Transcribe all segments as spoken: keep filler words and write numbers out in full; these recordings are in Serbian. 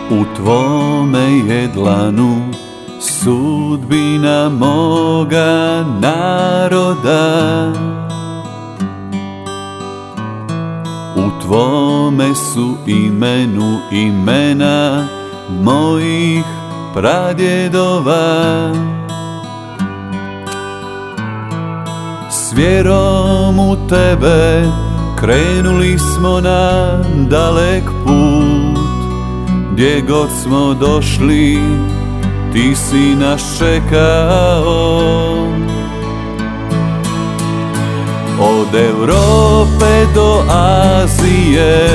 U tvome je dlanu sudbina moga naroda. U tvome su imenu imena mojih pradjedova. S vjerom u tebe krenuli smo na dalek put. Gdje god smo došli, ti si nas čekao. Od Europe do Azije,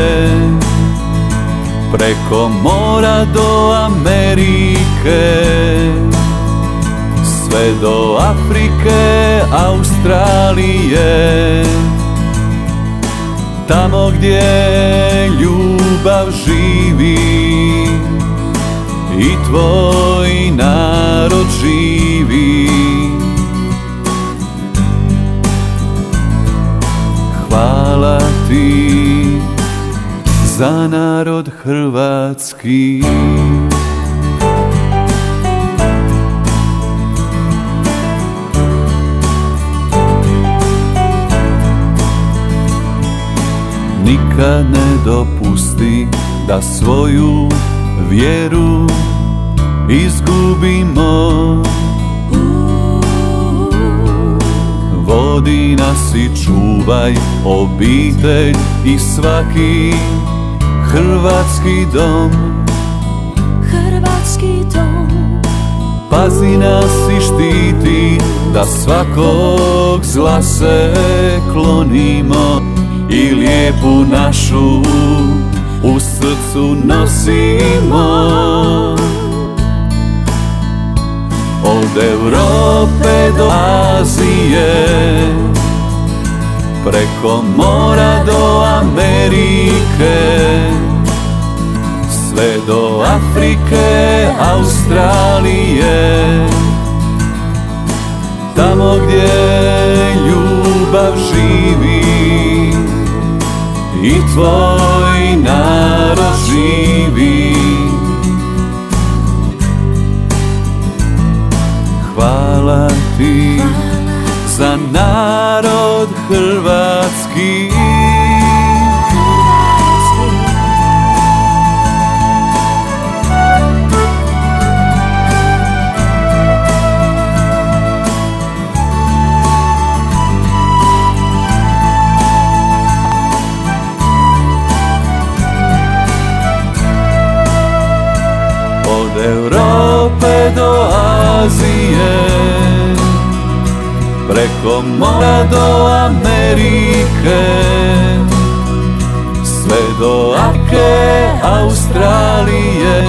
preko mora do Amerike, sve do Afrike, Australije. Tamo gdje ljubav živi i tvoj narod živi. Hvala ti za narod hrvatski. Nikad ne dopusti da svoju vjeru izgubimo. Vodi nas i čuvaj obitelj i svaki hrvatski dom. Hrvatski dom. Pazi nas i štiti da svakog zla se klonimo i lijepu našu u srcu nosimo. Od Europe do Azije, preko mora do Amerike, sve do Afrike, Australije. Tamo gdje ljubav živi i tvoj narod živi. Hvala ti za narod hrvatski. Od Europe do Azije, preko mora do Amerike, sve do Afrike, Australije.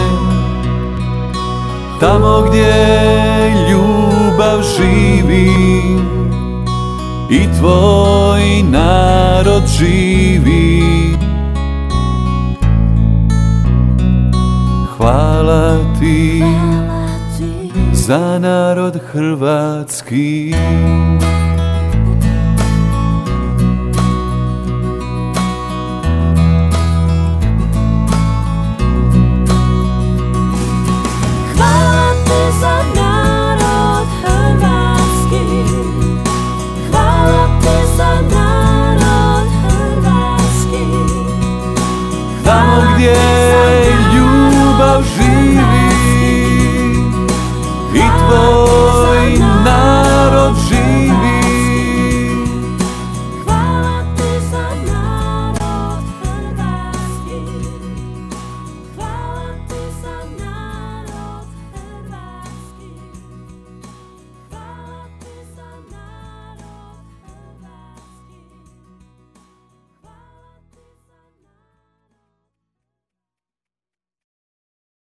Tamo gdje ljubav živi i tvoj narod živi. Hvala ti za narod hrvatski.